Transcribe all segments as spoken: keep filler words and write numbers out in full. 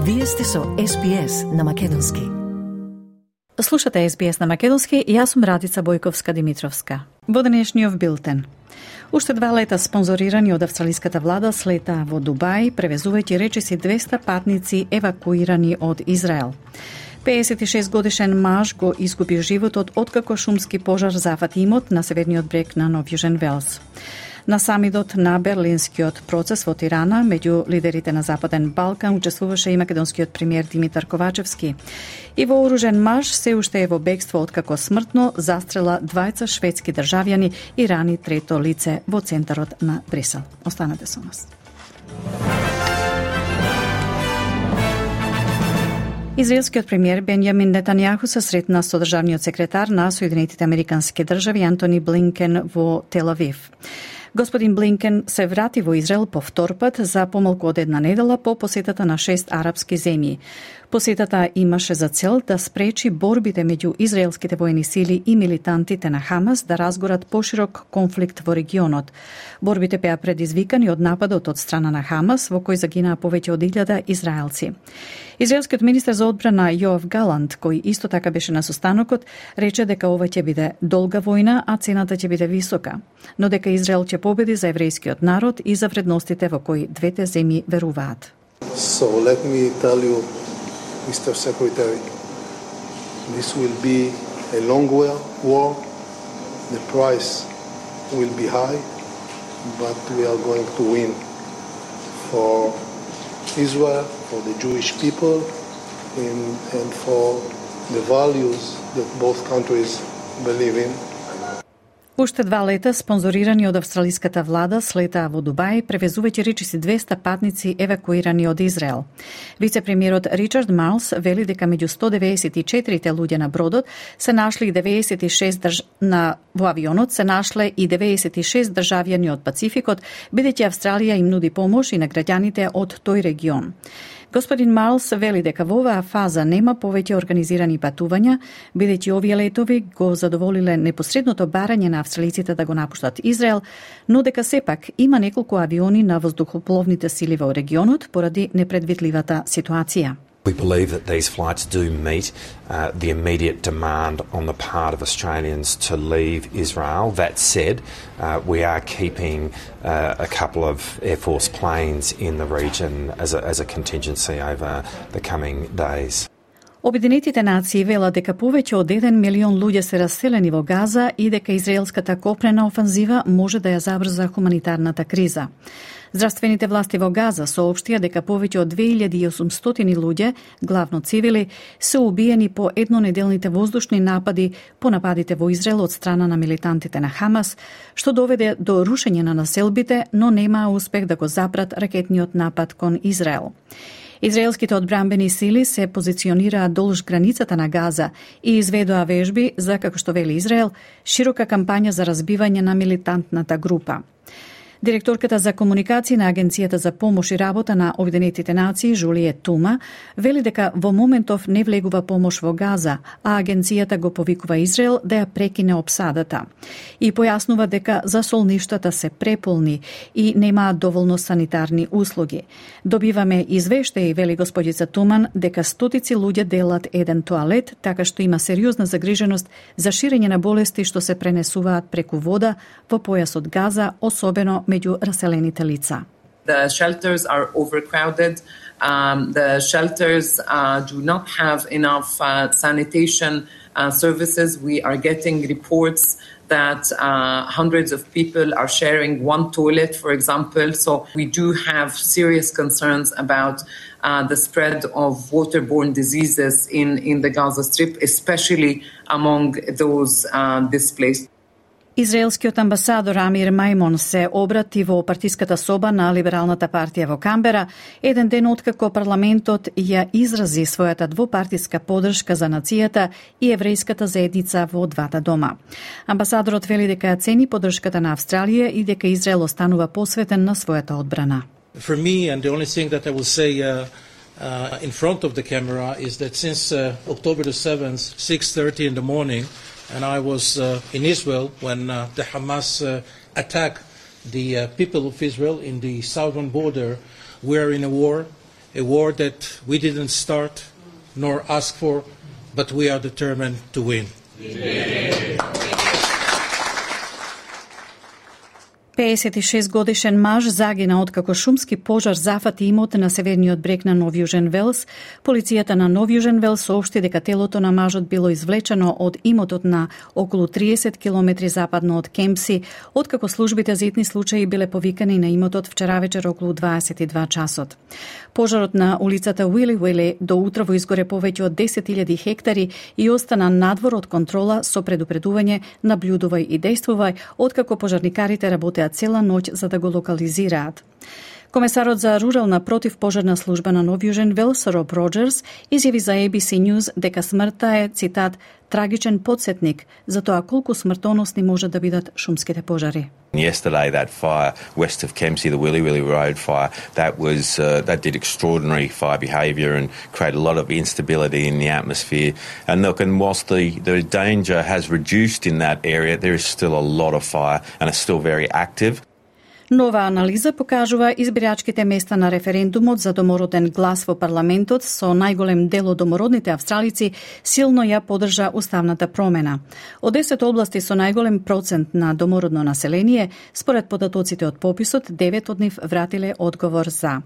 Вие сте со Ес Би Ес на Македонски. Слушате Ес Би Ес на Македонски и јас сум Радица Бојковска-Димитровска. Во денешниот билтен. Уште два лета спонзорирани од австралиската влада слета во Дубај, превезувајќи речиси двеста патници евакуирани од Израел. пеесет и шест годишен маж го изгуби животот откако шумски пожар зафати имот на северниот брег на Нов Јужен Велс. На самидот на Берлинскиот процес во Тирана, меѓу лидерите на Западен Балкан, учествуваше и македонскиот премиер Димитар Ковачевски. И вооружен маж се уште е во бегство откако смртно застрела двајца шведски државјани и рани трето лице во центарот на Брисел. Останете со нас. Израелскиот премиер Бенјамин Нетањаху се сретна со државниот секретар на Соединетите Американски држави Антони Блинкен во Тел Авив. Господин Блинкен се врати во Израел по втор пат за помалку од една недела по посетата на шест арапски земји. Посетата имаше за цел да спречи борбите меѓу израелските воени сили и милитантите на Хамас да разгорат поширок конфликт во регионот. Борбите беа предизвикани од нападот од страна на Хамас, во кој загинаа повеќе од илјада израелци. Израелскиот министер за одбрана Јоав Галант, кој исто така беше на состанокот, рече дека ова ќе биде долга војна, а цената ќе биде висока, но дека Израел ќе победи за еврејскиот народ и за вредностите во кои двете земји веруваат. So let me tell you, Mister Secretary, this will be a long war. The price will be high, but we are going to win for Israel, for the Jewish people, and, and for the values that both countries believe in. Уште два лета спонзорирани од австралиската влада слетаа во Дубај, превезувајќи речиси двеста патници евакуирани од Израел. Вице-премиерот Ричард Марлс вели дека меѓу сто деветдесет и четири луѓе на бродот се нашли деветдесет и шест држ... на во авионот се нашле и деветдесет и шест државјани од Пацификот, бидејќи Австралија им нуди помош и на граѓаните од тој регион. Господин Марлс вели дека во оваа фаза нема повеќе организирани патувања, бидејќи овие летови го задоволиле непосредното барање на австралиците да го напуштат Израел, но дека сепак има неколку авиони на воздухопловните сили во регионот поради непредвидливата ситуација. We believe that these flights do meet uh, the immediate demand on the part of Australians to leave Israel. That said, uh, we are keeping uh, a couple of Air Force planes in the region as a, as a contingency over the coming days. Обединетите нации велат дека повеќе од еден милион луѓе се раселени во Газа и дека израелската копнена офанзива може да ја забрза хуманитарната криза. Здравствените власти во Газа соопштија дека повеќе од две илјади и осумстотини луѓе, главно цивили, се убиени по еднонеделните воздушни напади по нападите во Израел од страна на милитантите на Хамас, што доведе до рушење на населбите, но немаа успех да го запрат ракетниот напад кон Израел. Израелските одбранбени сили се позиционираат долж границата на Газа и изведоа вежби за, како што вели Израел, широка кампања за разбивање на милитантната група. Директорката за комуникација на Агенцијата за помош и работа на Обединетите нации, Жулиет Тума, вели дека во моментов не влегува помош во Газа, а агенцијата го повикува Израел да ја прекине опсадата. И појаснува дека засолништата се преполни и немаат доволно санитарни услуги. Добиваме извештаи, вели господица Туман, дека стотици луѓе делат еден тоалет, така што има сериозна загриженост за ширење на болести што се пренесуваат преку вода во појасот Газа, особено меѓу раселените лица. The shelters are overcrowded. Um, the shelters uh, do not have enough uh, sanitation uh, services. We are getting reports that uh, hundreds of people are sharing one toilet, for example. So we do have serious concerns about uh, the spread of waterborne diseases in, in the Gaza Strip, especially among those uh, displaced. Израелскиот амбасадор Амир Мајмон се обрати во партиската соба на Либералната партија во Камбера, еден ден откако парламентот ја изрази својата двопартиска поддршка за нацијата и еврејската заедница во двата дома. Амбасадорот вели дека цени поддршката на Австралија и дека Израел останува посветен на својата одбрана. For me, and the only thing that I will say uh, uh, in front of the camera is that since uh, October the seventh, six thirty in the morning, and I was uh, in Israel when uh, the Hamas uh, attacked the uh, people of Israel in the southern border. We are in a war, a war that we didn't start nor ask for, but we are determined to win. пеесет и шест годишен маж загина откако шумски пожар зафати имот на северниот брег на Нов Јужен Велс. Полицијата на Нов Јужен Велс соопшти дека телото на мажот било извлечено од имотот на околу триесет километри западно од Кемпси, откако службите за итни случаи биле повикани на имотот вчера вечер околу дваесет и два часот. Пожарот на улицата Уили Уили до утрово изгоре повеќе од десет илјади хектари и остана надвор од контрола со предупредување наблюдувај и действувај, откако пожарникарите работеа цела ноќ за да го локализираат. Комесарот за рурална противпожарна служба на Нов Јужен Велс, Роб Роджерс, изјави за A B C News дека смртта е, цитат, трагичен подсетник за тоа колку смртоносни може да бидат шумските пожари. Yesterday, that fire west of Kempsey, the Willy Willy Road fire, that was uh, that did extraordinary fire behaviour and created a lot of instability in the atmosphere. And look, and whilst the, the danger has reduced in that area, there is still a lot of fire and it's still very active. Нова анализа покажува избирачките места на референдумот за домороден глас во парламентот со најголем дел од домородните австралици силно ја поддржа уставната промена. Од десет области со најголем процент на домородно население, според податоците од пописот, девет од нив вратиле одговор за.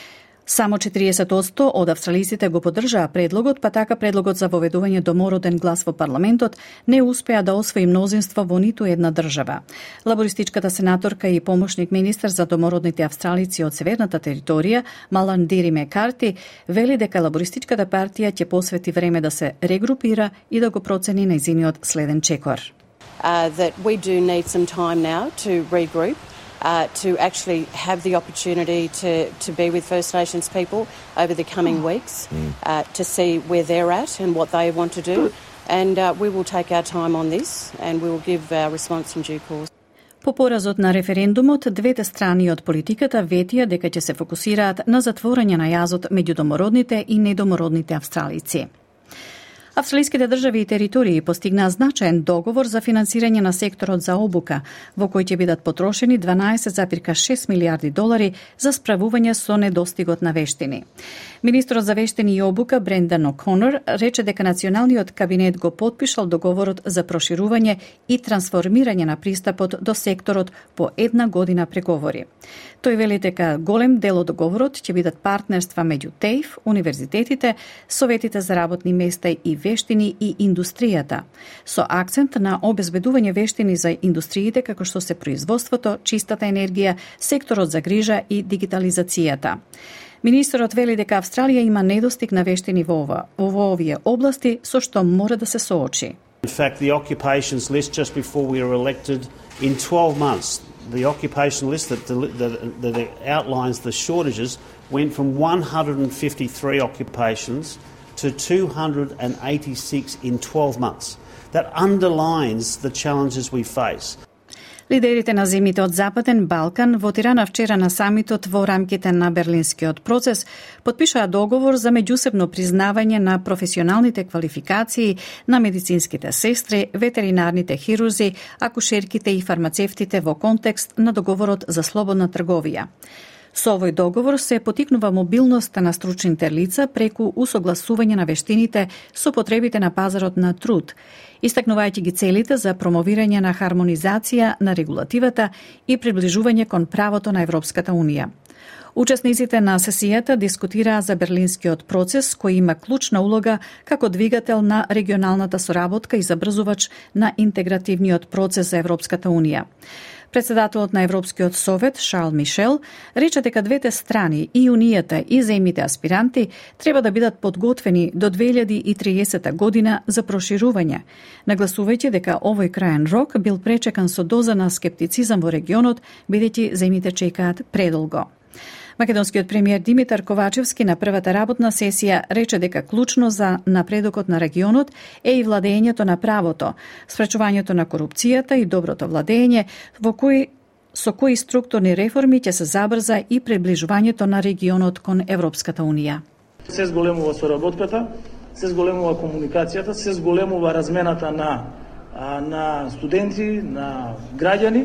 Само четириесет одсто од австралиците го поддржаа предлогот, па така предлогот за воведување домороден глас во парламентот не успеа да освои мнозинство во ниту една држава. Лабористичката сенаторка и помошник министар за домородните австралици од северната територија, Малан Дири Мекарти, вели дека лабористичката партија ќе посвети време да се регрупира и да го процени нејзиниот следен чекор. Uh, that we do need some time now to regroup. Uh, to actually have the opportunity to, to be with First Nations people over the coming weeks, uh, to see where they're at and what they want to do. And uh, we will take our time on this and we will give our response in due course. По поразот на референдумот, двете страни од политиката ветија дека ќе се фокусираат на затворање на јазот меѓу домородните и недомородните австралици. Австралиските држави и територии постигнаа значаен договор за финансирање на секторот за обука, во кој ќе бидат потрошени дванаесет зарез шест милијарди долари за справување со недостигот на вештини. Министрот за вештини и обука Брендан О'Конор рече дека националниот кабинет го потпишал договорот за проширување и трансформирање на пристапот до секторот по една година преговори. Тој вели дека голем дел од договорот ќе бидат партнерства меѓу ТЕЙФ, универзитетите, советите за работни места и вештини и индустријата, со акцент на обезбедување вештини за индустриите како што се производството, чистата енергија, секторот за грижа и дигитализацијата. Министерот вели дека Австралија има недостиг на вештини во ова, во овие области со што мора да се соочи. In fact, the occupations list just before we were elected in twelve months, the occupation list that, that, that outlines the shortages went from one hundred fifty-three occupations to two hundred eighty-six in twelve months. That underlines the challenges we face. Лидерите на земјите од Западен Балкан во Тирана вчера на самитот во рамките на Берлинскиот процес потпишаа договор за меѓусебно признавање на професионалните квалификации на медицинските сестри, ветеринарните хирурзи, акушерките и фармацевтите во контекст на договорот за слободна трговија. Со овој договор се потикнува мобилноста на стручните лица преку усогласување на вештините со потребите на пазарот на труд, истакнувајќи ги целите за промовирање на хармонизација на регулативата и приближување кон правото на Европската Унија. Учесниците на сесијата дискутираа за Берлинскиот процес, кој има клучна улога како двигател на регионалната соработка и забрзувач на интегративниот процес за Европската Унија. Председателот на Европскиот совет, Шарл Мишел, рече дека двете страни, и Унијата и земјите аспиранти, треба да бидат подготвени до две илјади и триесета година за проширување, нагласувајќи дека овој краен рок бил пречекан со доза на скептицизам во регионот, бидејќи земјите чекаат предолго. Македонскиот премиер Димитар Ковачевски на првата работна сесија рече дека клучно за напредокот на регионот е и владењето на правото, спречувањето на корупцијата и доброто владење, во кои со кои структурни реформи ќе се забрза и приближувањето на регионот кон Европската Унија. Се зголемува соработката, се зголемува комуникацијата, се зголемува размената на на студенти, на граѓани,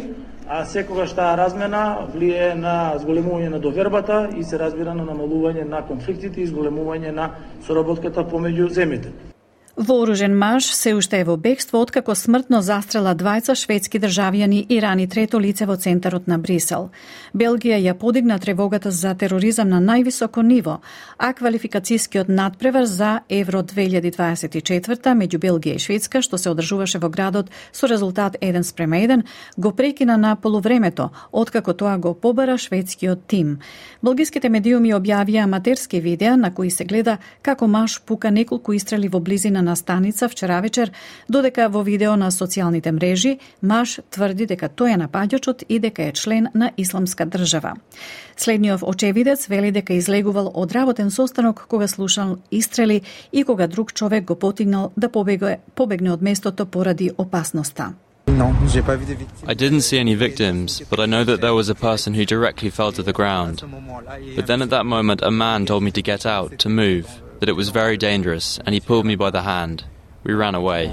а секогаш таа размена влие на зголемување на довербата и се разбира на намалување на конфликтите и зголемување на соработката помеѓу земјите. Вооружен маж се уште е во бегство откако смртно застрела двајца шведски државјани и рани трето лице во центарот на Брисел. Белгија ја подигна тревогата за тероризам на највисоко ниво, а квалификацијскиот надпревар за Евро две илјади дваесет и четврта меѓу Белгија и Шведска, што се одржуваше во градот со резултат еден спрема еден, го прекина на полувремето, откако тоа го побара шведскиот тим. Белгиските медиуми објавија аматерски видеа на кои се гледа како маж пука неколку истрели во близина на станица вчера вечер, додека во видео на социјалните мрежи маж тврди дека тој е напаѓачот и дека е член на исламска држава. Следниот очевидец вели дека излегувал од работен состанок кога слушал истрели и кога друг човек го потигнал да побеgne, побегне од местото поради опасноста. I didn't see any victims, but I know that there was a person who directly fell to the ground. But then at that moment a man told me to get out, to move, that it was very dangerous, and he pulled me by the hand. We ran away.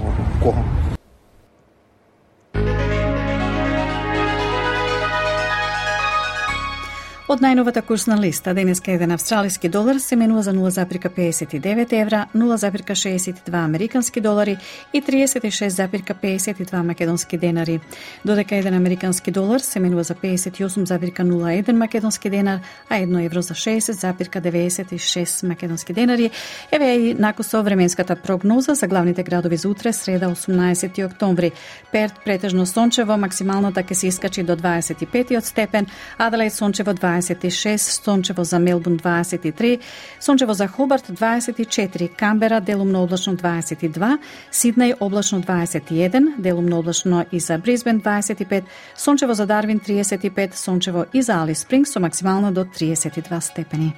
Од најновата курсна листа, денеска еден австралиски долар се менува за нула запирка педесет и девет евра, нула запирка шеесет и два американски долари и триесет и шест запирка педесет и два македонски денари. Додека еден американски долар се менува за педесет и осум запирка нула еден македонски денар, а едно евро за шеесет запирка деветдесет и шест македонски денари. Еве и накусо временската прогноза за главните градови за утре, среда осумнаесети октомври. Перт претежно сончево, максималната ќе се искачи до дваесет и пет степен, Аделаид сончево дваесет и шест, сончево за Мелбурн дваесет и три, сончево за Хобарт дваесет и четири, Камбера делумно облачно дваесет и два, Сиднеј облачно дваесет и еден, делумно облачно и за Брисбен дваесет и пет, сончево за Дарвин триесет и пет, сончево и за Алис Спрингс со максимално до триесет и два степени.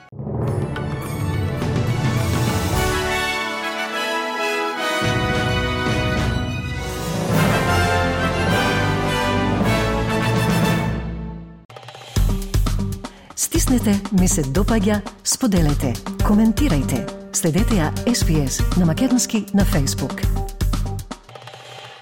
Стиснете, ми се допаѓа, споделете, коментирајте. Следете ја Ес Би Ес на македонски на Facebook.